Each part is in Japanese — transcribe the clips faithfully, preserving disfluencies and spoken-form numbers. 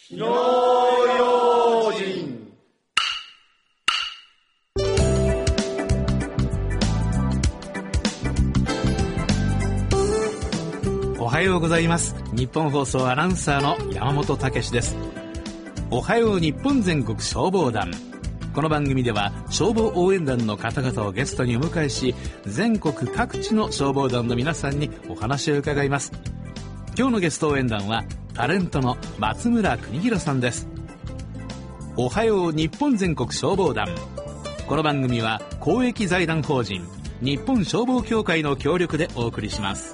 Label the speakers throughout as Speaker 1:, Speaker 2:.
Speaker 1: 火の用心。
Speaker 2: おはようございます。日本放送アナウンサーの山本武史です。おはよう日本全国消防団。この番組では消防応援団の方々をゲストにお迎えし、全国各地の消防団の皆さんにお話を伺います。今日のゲスト応援団はタレントの松村邦洋さんです。おはよう日本全国消防団。この番組は公益財団法人日本消防協会の協力でお送りします。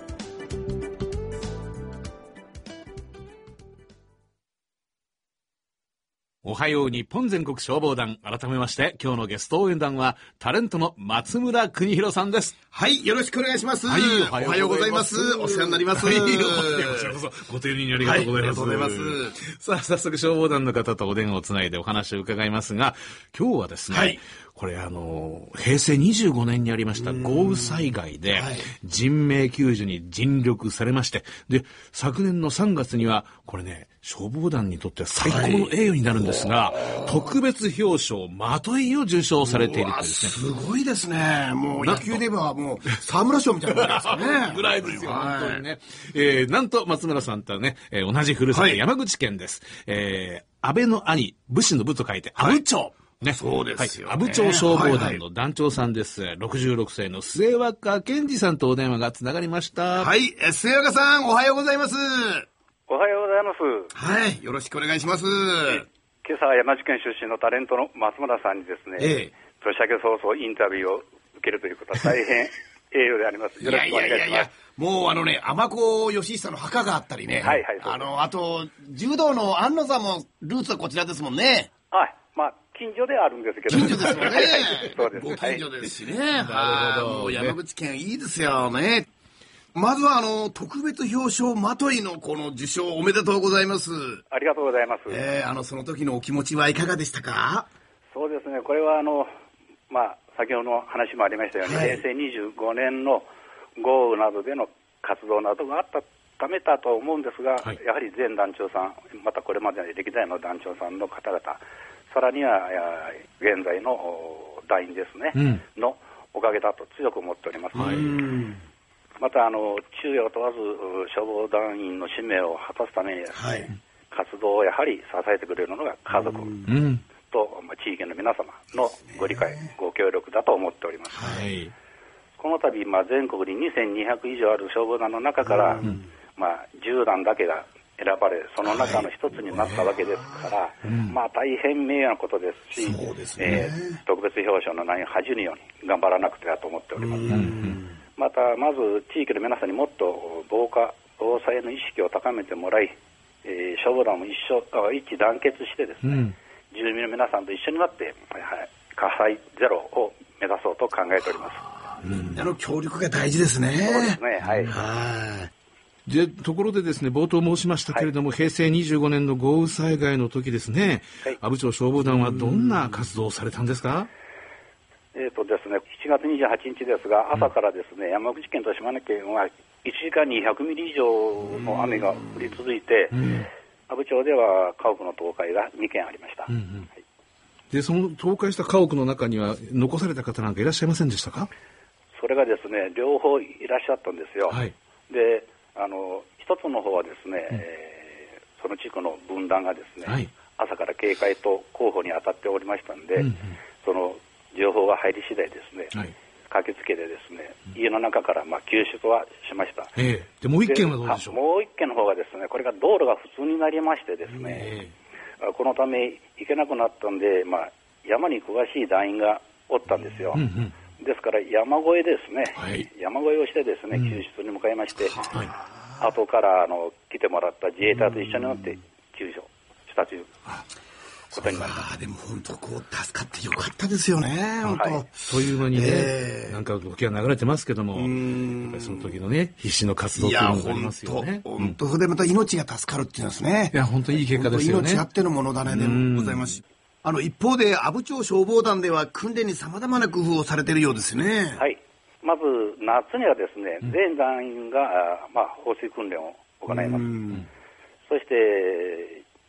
Speaker 2: おはよう日本全国消防団。改めまして今日のゲスト応援団はタレントの松村邦洋さんです。
Speaker 3: はい、よろしくお願いします。
Speaker 2: はい、
Speaker 3: おはようございます。お世話になります。はい、
Speaker 2: ご丁寧にありがとうございます。
Speaker 3: はい、ありがとうございます。
Speaker 2: さあ、早速消防団の方とお電話をつないでお話を伺いますが、今日はですね、はい、これあの平成にじゅうごねんにありました豪雨災害で人命救助に尽力されまして、で昨年のさんがつにはこれね、消防団にとっては最高の栄誉になるんですが、はい、特別表彰まといを受賞されているというですね。
Speaker 3: すごいですね。もう野球ではもう沢村賞みたいなですよね。
Speaker 2: ぐらいですよ、はい、本当にね。えー、なんと松村さんとはね、えー、同じふるさと、はい、山口県です。えー、安倍の兄、武士の武と書いて阿武町。はいね、
Speaker 3: そうですよね。
Speaker 2: 阿武町消防団の団長さんです。はいはい、ろくじゅうろくさいの末若健二さんとお電話がつながりました。
Speaker 3: はい、末若さんおはようございます。
Speaker 4: おはようございます。
Speaker 3: はい、よろしくお願いします。
Speaker 4: 今朝は山口県出身のタレントの松村さんにですね、ええ、年明け早々インタビューを受けるということは大変栄誉であります。よろしくお願いします。いやいやいやいや、
Speaker 3: もうあのね、尼子義久の墓があったりね、はいはい、あのあと柔道の安野さんもルーツはこちらですもんね。
Speaker 4: はい、まあ近所であるんですけど。
Speaker 3: 近所ですもんね。
Speaker 4: そうです。
Speaker 3: ご近所ですしね。はい、
Speaker 2: なるほど。
Speaker 3: もう山口県いいですよね。まずはあの特別表彰まといのこの受賞おめでとうございます。
Speaker 4: ありがとうございます。
Speaker 3: えー、あのその時のお気持ちはいかがでしたか？
Speaker 4: そうですね。これはあのまあ先ほどの話もありましたように、はい、平成にじゅうごねんの豪雨などでの活動などがあったためだと思うんですが、はい、やはり前団長さん、またこれまでの歴代の団長さんの方々、さらには現在の団員ですね、うん、のおかげだと強く思っております。はい、またあの昼夜を問わず消防団員の使命を果たすために、はい、活動をやはり支えてくれるのが家族と、まあ、地域の皆様のご理解、ね、ご協力だと思っております。はい、この度、まあ、全国ににせんにひゃくいじょうある消防団の中から、うんまあ、じゅうだんだけが選ばれ、その中の一つになったわけですから、はいねうん、まあ大変名誉なことですし、そうですね、えー、特別表彰の内容を恥じぬように頑張らなくてはと思っております。またまず地域の皆さんにもっと防火防災の意識を高めてもらい、えー、消防団も一緒一致団結してですね、うん、住民の皆さんと一緒になって、はい、火災ゼロを目指そうと考えております。
Speaker 3: みんなの協力が大事ですね。そう
Speaker 4: ですね、はい。
Speaker 3: はい
Speaker 2: でところでですね、冒頭申しましたけれども、はい、平成にじゅうごねんの豪雨災害の時ですね、はい、阿武町消防団はどんな活動をされたんですか？
Speaker 4: えーとですね、しちがつにじゅうはちにちですが、朝からですね、うん、山口県と島根県はいちじかんにひゃくミリ以上の雨が降り続いて、うん、阿武町では家屋の倒壊がにけんありました。うんうんはい、
Speaker 2: でその倒壊した家屋の中には残された方なんかいらっしゃいませんでしたか？
Speaker 4: それがですね、両方いらっしゃったんですよ。はい、であの一つの方はですね、うんえー、その地区の分断がですね、はい、朝から警戒と広報に当たっておりましたので、うんうん、その情報が入り次第ですね、はい、駆けつけてですね、うん、家の中からまあ救出はしました。
Speaker 2: えー、でもう一件はどうでしょう？
Speaker 4: もう一件の方がですね、これが道路が普通になりましてですね、えー、このため行けなくなったんで、まあ、山に詳しい団員がおったんですよ。うんうんですから山越えですね、はい、山越えをしてですね、うん、救出に向かいまして、はい、後からあの来てもらった自衛隊と一緒になって救助したということになります。
Speaker 3: でも本当こう助かってよかったですよね。本当、はい、
Speaker 2: という間にね、えー、なんか時は流れてますけども、やっぱりその時のね必死の活動というのがありますよね。
Speaker 3: 本当、うん、でまた命が助かるっていうんですね。
Speaker 2: いや本当いい結果ですよね。
Speaker 3: 命あってのものだねでもございます。あの一方で阿武町消防団では訓練にさまざまな工夫をされているようですね。
Speaker 4: はい、まず夏にはですね、うん、全団員が、まあ、放水訓練を行います。そして入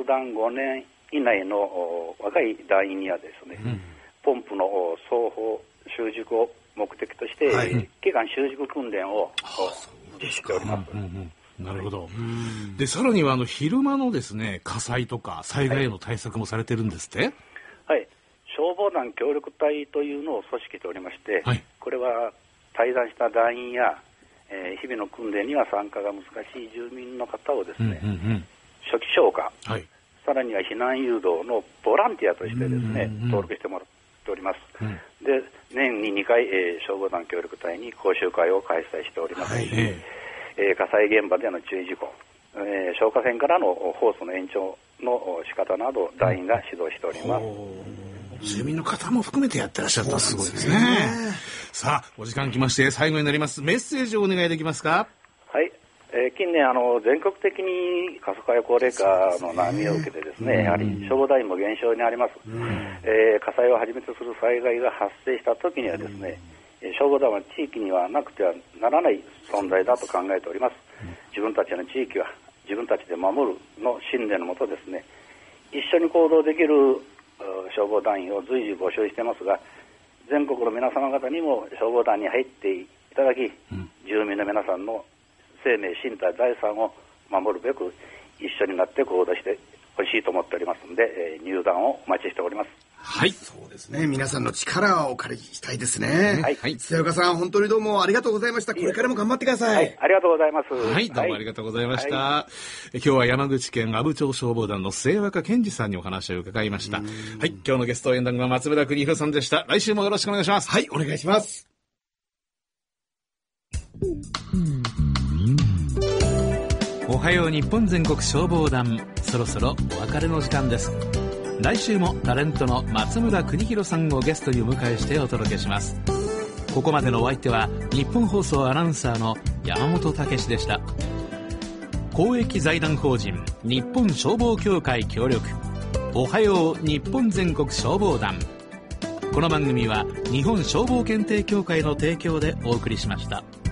Speaker 4: 入団ごねん以内の若い団員にはですね、うん、ポンプの双方習熟を目的として、はい、期間習熟訓練を実施しております。
Speaker 2: うんうん、なるほど。でさらにはあの昼間のですね火災とか災害への対策もされてるんですって。
Speaker 4: はい、消防団協力隊というのを組織しておりまして、はい、これは退団した団員や、えー、日々の訓練には参加が難しい住民の方をですね、うんうんうん、初期消火、はい、さらには避難誘導のボランティアとしてですね、うんうんうん、登録してもらっております。うん、で年ににかい、えー、消防団協力隊に講習会を開催しておりますし、はい、えー、火災現場での注意事項、えー、消火栓からのホースの延長の仕方など団員が指導しております。
Speaker 2: 住民の方も含めてやってらっしゃったらすごいですね。さあお時間来まして最後になります。メッセージをお願いできますか。
Speaker 4: はい、えー、近年あの全国的に過疎化や高齢化の波を受けてですね、やはり消防団員も減少にあります。えー、火災をはじめとする災害が発生した時にはですね、消防団は地域にはなくてはならない存在だと考えております。自分たちの地域は自分たちで守るの信念のもとですね、一緒に行動できる消防団員を随時募集していますが、全国の皆様方にも消防団に入っていただき、うん、住民の皆さんの生命、身体、財産を守るべく一緒になって行動してほしいと思っておりますので、えー、入団をお待ちしております。
Speaker 3: はい、そうですね。皆さんの力をお借りしたいですね。はい、はい、津岡さん本当にどうもありがとうございました。これからも頑張ってください。はい、
Speaker 4: ありがとうございます。
Speaker 2: はい、どうもありがとうございました。はい、今日は山口県阿武町消防団の末若健二さんにお話を伺いました。はい、今日のゲスト演談は松村邦弘さんでした。来週もよろしくお願いします。
Speaker 3: はい、お願いします。
Speaker 2: おはよう日本全国消防団、そろそろお別れの時間です。来週もタレントの松村邦弘さんをゲストにお迎えしてお届けします。ここまでのお相手は日本放送アナウンサーの山本武史でした。公益財団法人日本消防協会協力、おはよう日本全国消防団。この番組は日本消防検定協会の提供でお送りしました。